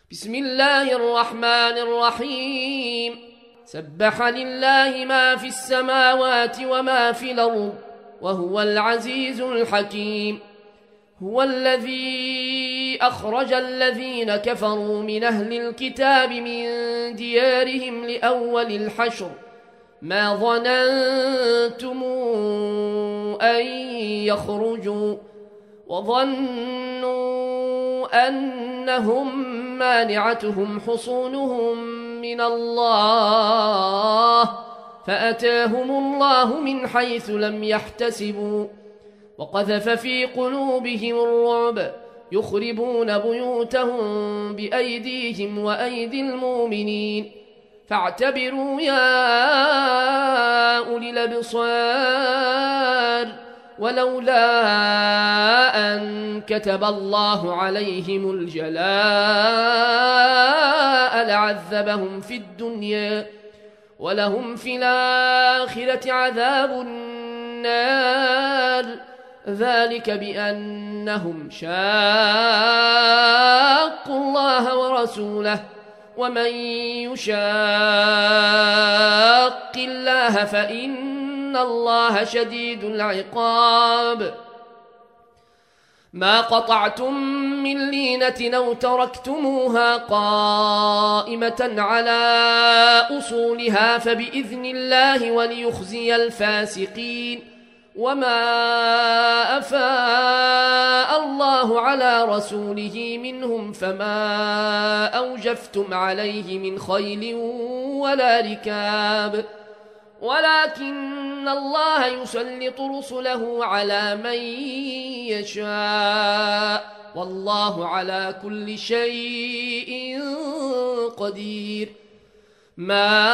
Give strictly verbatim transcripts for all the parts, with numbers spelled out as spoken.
بسم الله الرحمن الرحيم سبح لله ما في السماوات وما في الأرض وهو العزيز الحكيم. هو الذي أخرج الذين كفروا من أهل الكتاب من ديارهم لأول الحشر ما ظننتم أن يخرجوا وظنوا أنهم مانعتهم حصونهم من الله فأتاهم الله من حيث لم يحتسبوا وقذف في قلوبهم الرعب يخربون بيوتهم بأيديهم وأيدي المؤمنين فاعتبروا يا أولي الأبصار ولولا أن كتب الله عليهم الجلاء لعذبهم في الدنيا ولهم في الآخرة عذاب النار ذلك بأنهم شاقوا الله ورسوله ومن يشاق الله فإن الله شديد العقاب. ما قطعتم من لينة أو تركتموها قائمة على أصولها فبإذن الله وليخزي الفاسقين. وما أفاء الله على رسوله منهم فما أوجفتم عليه من خيل ولا ركاب ولكن الله يسلط رسله على من يشاء والله على كل شيء قدير. ما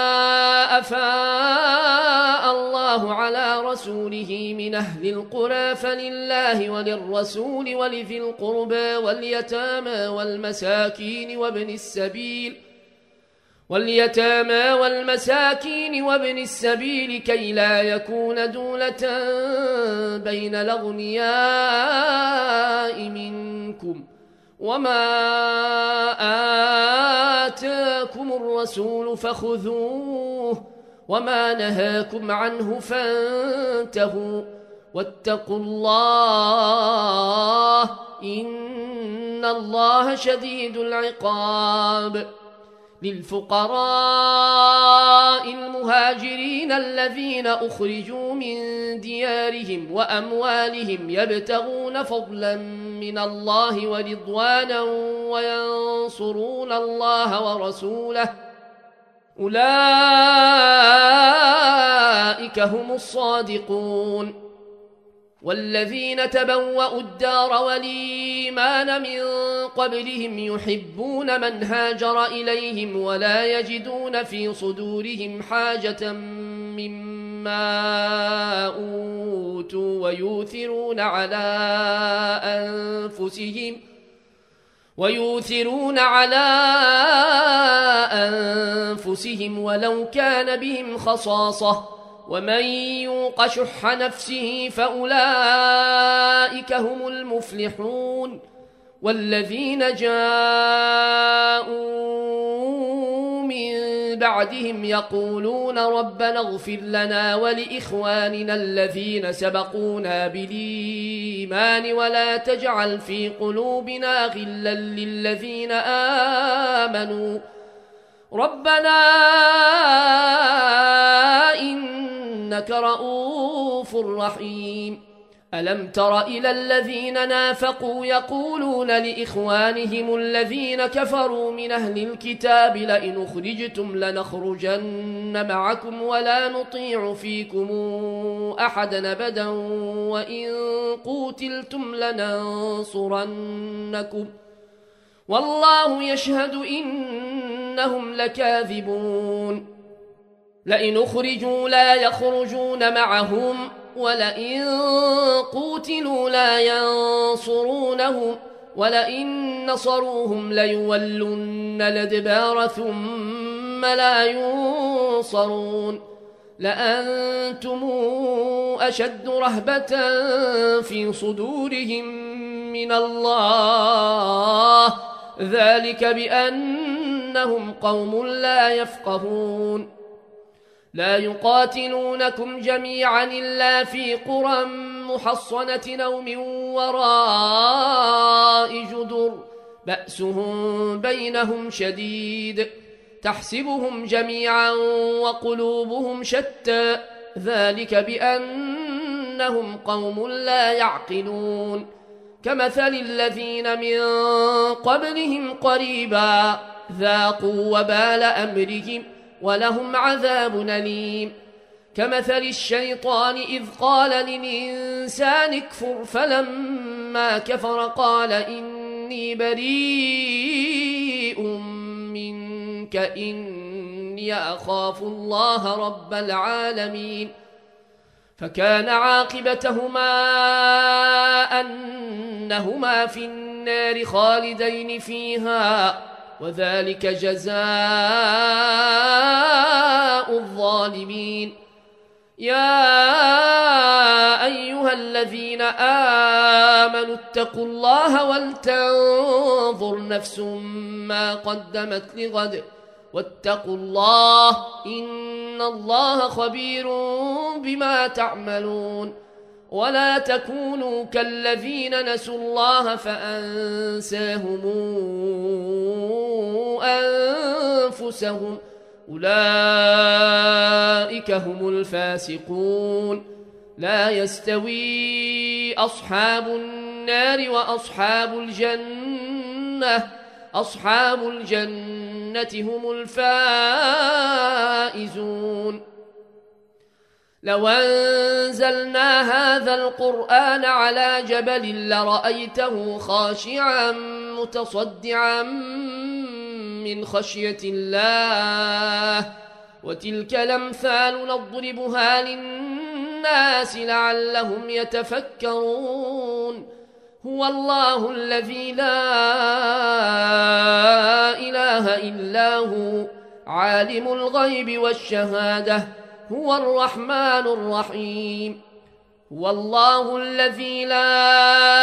أفاء الله على رسوله من أهل القرى فلله وللرسول ولذي القربى واليتامى والمساكين وابن السبيل واليتامى والمساكين وابن السبيل كي لا يكون دولة بين الأغنياء منكم وما آتاكم الرسول فخذوه وما نهاكم عنه فانتهوا واتقوا الله إن الله شديد العقاب. للفقراء المهاجرين الذين أخرجوا من ديارهم وأموالهم يبتغون فضلا من الله ورضوانا وينصرون الله ورسوله أولئك هم الصادقون. والذين تبوأوا الدار والإيمان من قبلهم يحبون من هاجر إليهم ولا يجدون في صدورهم حاجة مما أوتوا ويؤثرون على أنفسهم ويؤثرون على أنفسهم ولو كان بهم خصاصة ومن يوق شح نفسه فأولئك هم المفلحون. والذين جاءوا من بعدهم يقولون ربنا اغفر لنا ولإخواننا الذين سبقونا بالإيمان ولا تجعل في قلوبنا غلا للذين آمنوا ربنا إنك رؤوف رحيم. ألم تر إلى الذين نافقوا يقولون لإخوانهم الذين كفروا من أهل الكتاب لئن أخرجتم لنخرجن معكم ولا نطيع فيكم أحدا أبدا وإن قوتلتم لننصرنكم والله يشهد إنهم لكاذبون. لئن أخرجوا لا يخرجون معهم ولئن قوتلوا لا ينصرونهم ولئن نصروهم ليولن الأدبار ثم لا ينصرون. لأنتم أشد رهبة في صدورهم من الله ذلك بأنهم قوم لا يفقهون لا يقاتلونكم جميعا إلا في قرى محصنة أو من وراء جدر بأسهم بينهم شديد تحسبهم جميعا وقلوبهم شتى ذلك بأنهم قوم لا يعقلون كمثل الذين من قبلهم قريبا ذاقوا وبال أمرهم ولهم عذاب أليم كمثل الشيطان إذ قال للإنسان اكفر فلما كفر قال إني بريء منك إني أخاف الله رب العالمين فكان عاقبتهما أنهما في النار خالدين فيها وذلك جزاء الظالمين يا أيها الذين آمنوا اتقوا الله ولتنظر نفس ما قدمت لغد واتقوا الله إن الله خبير بما تعملون ولا تكونوا كالذين نسوا الله فأنساهم أنفسهم أولئك هم الفاسقون لا يستوي أصحاب النار وأصحاب الجنة أصحاب الجنة هم الفائزون لو أنزلنا هذا القرآن على جبل لرأيته خاشعا متصدعا من خشية الله وتلك الأمثال نضربها للناس لعلهم يتفكرون هو الله الذي لا إله إلا هو عالم الغيب والشهادة هو الرحمن الرحيم هو الله الذي لا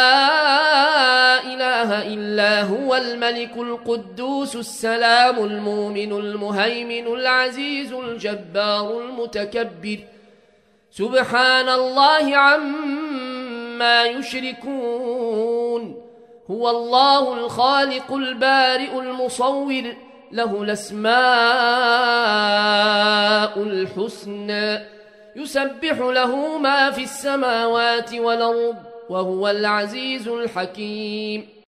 إله إلا هو الملك القدوس السلام المؤمن المهيمن العزيز الجبار المتكبر سبحان الله عما يشركون هو الله الخالق البارئ المصور له الأسماء الحسنى يسبح له ما في السماوات والأرض وهو العزيز الحكيم